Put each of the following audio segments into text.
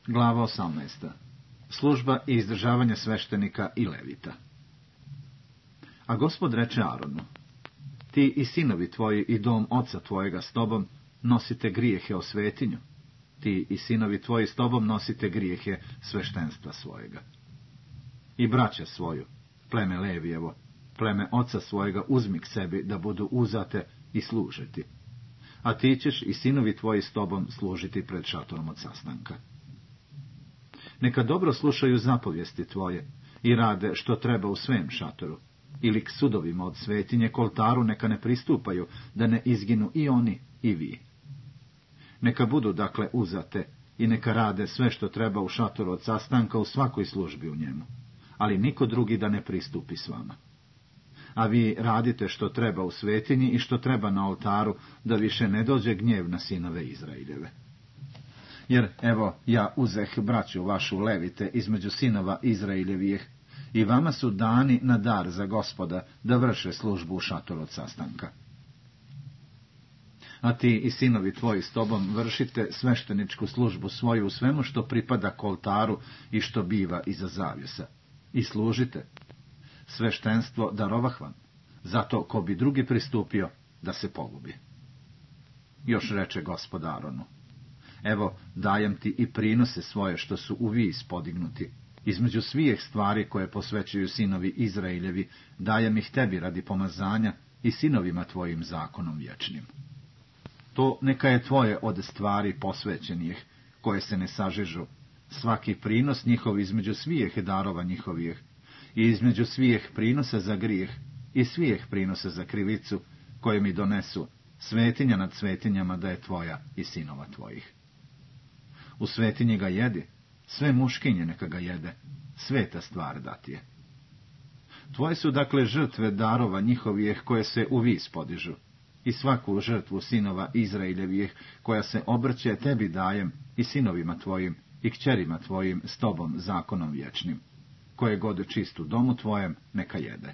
Glava 18. Služba i izdržavanje sveštenika i levita. A Gospod reče Aronu: ti i sinovi tvoji i dom oca tvojega s tobom nosite grijehe o svetinju. Ti i sinovi tvoji s tobom nosite grijehe sveštenstva svojega. I braća svoju, pleme Levijevo, pleme oca svojega uzmi k sebi da budu uzate i služiti. A ti ćeš i sinovi tvoji s tobom služiti pred šatorom od sastanka. Neka dobro slušaju zapovijesti tvoje i rade što treba u svem šatoru, ili k sudovima od svetinje k oltaru neka ne pristupaju, da ne izginu i oni i vi. Neka budu dakle uzate i neka rade sve što treba u šatoru od sastanka u svakoj službi u njemu, ali niko drugi da ne pristupi s vama. A vi radite što treba u svetinji i što treba na oltaru, da više ne dođe gnjev na sinove Izraeljeve. Jer, evo, ja uzeh braću vašu levite između sinova Izraeljevih, i vama su dani na dar za Gospoda, da vrše službu u šatoru od sastanka. A ti i sinovi tvoji s tobom vršite svešteničku službu svoju u svemu što pripada k oltaru i što biva iza zavjesa. I služite. Sveštenstvo darovah vam, zato ko bi drugi pristupio, da se pogubi. Još reče Gospod Aronu: evo, dajem ti i prinose svoje što su u vis podignuti. Između svih stvari koje posvećuju sinovi Izraeljevi, dajem ih tebi radi pomazanja i sinovima tvojim zakonom vječnim. To neka je tvoje od stvari posvećenih, koje se ne sažižu, svaki prinos njihov između svih darova njihovih, i između svih prinosa za grijeh i svih prinosa za krivicu, koje mi donesu, svetinja nad svetinjama da je tvoja i sinova tvojih. U svetinji ga jedi, sve muškinje neka ga jede, sveta stvar da ti je. Tvoje su dakle žrtve darova njihovih koje se u vis podižu, i svaku žrtvu sinova Izraeljevih koja se obrće tebi dajem i sinovima tvojim i kćerima tvojim s tobom zakonom vječnim, koje god čistu domu tvojem neka jede.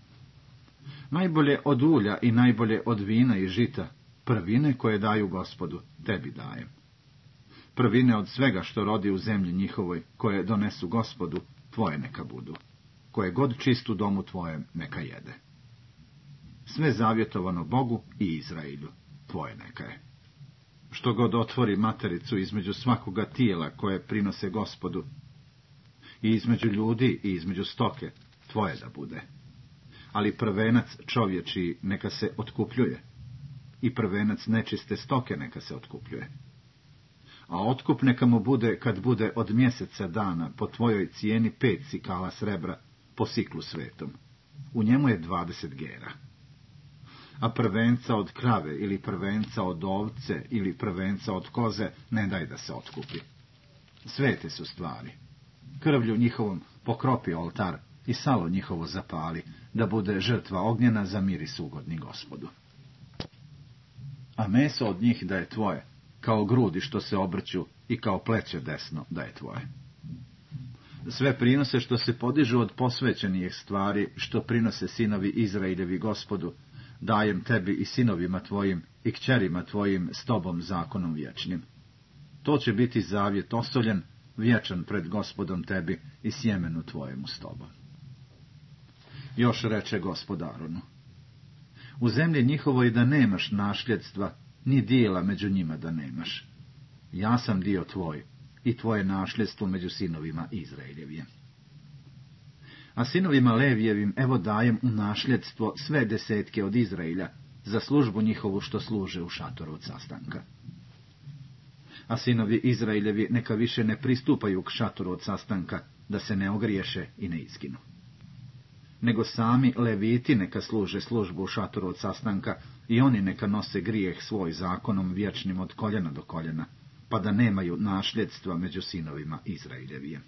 Najbolje od ulja i najbolje od vina i žita, prvine koje daju Gospodu, tebi dajem. Prvine od svega što rodi u zemlji njihovoj, koje donesu Gospodu, tvoje neka budu, koje god čistu domu tvojem neka jede. Sve zavjetovano Bogu i Izraelju, tvoje neka je. Što god otvori matericu između svakoga tijela koje prinose Gospodu, i između ljudi i između stoke, tvoje da bude. Ali prvenac čovječiji neka se otkupljuje, i prvenac nečiste stoke neka se otkupljuje. A otkup neka mu bude, kad bude od mjeseca dana, po tvojoj cijeni 5 sikala srebra, po siklu svetom. U njemu je 20 gera. A prvenca od krave, ili prvenca od ovce, ili prvenca od koze, ne daj da se otkupi. Svete su stvari. Krvlju njihovom pokropi oltar i salo njihovo zapali, da bude žrtva ognjena za miris ugodni Gospodu. A meso od njih da je tvoje, kao grudi što se obrću i kao pleće desno da je tvoje. Sve prinose što se podižu od posvećenih stvari, što prinose sinovi Izraeljevi Gospodu, dajem tebi i sinovima tvojim i kćerima tvojim s tobom zakonom vječnim. To će biti zavjet osoljen, vječan pred Gospodom tebi i sjemenu tvojemu s tobom. Još reče Gospod Aronu: u zemlji njihovoj da nemaš našljedstva, ni dijela među njima da nemaš. Ja sam dio tvoj i tvoje našljedstvo među sinovima Izraeljevim. A sinovima Levijevim evo dajem u našljedstvo sve desetke od Izraelja, za službu njihovu što služe u šatoru od sastanka. A sinovi Izraeljevi neka više ne pristupaju k šatoru od sastanka, da se ne ogriješe i ne izginu. Nego sami Leviti neka služe službu u šatoru od sastanka, i oni neka nose grijeh svoj zakonom vječnim od koljena do koljena, pa da nemaju našljedstva među sinovima Izraeljevije.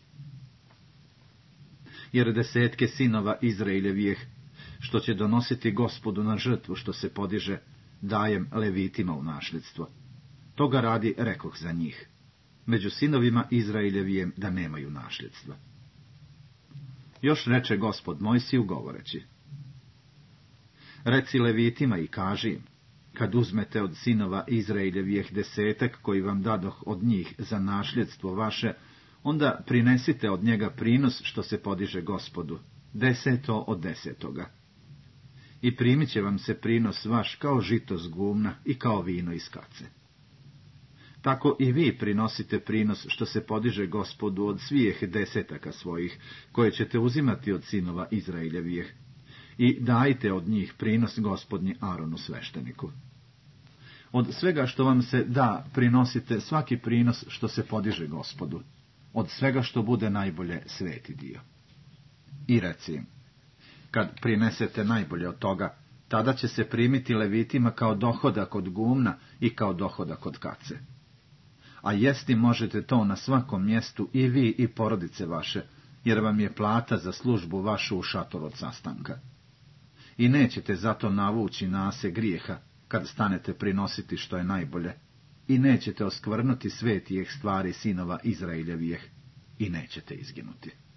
Jer desetke sinova Izraeljevijeh, što će donositi Gospodu na žrtvu što se podiže, dajem Levitima u našljedstvo. Toga radi rekoh za njih, među sinovima Izraeljevijem da nemaju našljedstva. Još reče Gospod Mojsiju govoreći: reci Levitima i kaži im, kad uzmete od sinova Izraeljevih 10 koji vam dadoh od njih za nasljedstvo vaše, onda prinesite od njega prinos što se podiže Gospodu, 10 od 10. I primit će vam se prinos vaš kao žito z gumna i kao vino iz kace. Tako i vi prinosite prinos što se podiže Gospodu od svih 10 svojih, koje ćete uzimati od sinova Izraeljevih, i dajte od njih prinos Gospodnji Aronu svešteniku. Od svega što vam se da, prinosite svaki prinos što se podiže Gospodu, od svega što bude najbolje sveti dio. I reci im, kad prinesete najbolje od toga, tada će se primiti levitima kao dohodak od gumna i kao dohodak od kace. A jesti možete to na svakom mjestu i vi i porodice vaše, jer vam je plata za službu vašu u šatoru od sastanka. I nećete zato navući nase grijeha, kad stanete prinositi što je najbolje, i nećete oskvrnuti svetijih stvari sinova Izraeljevih, i nećete izginuti.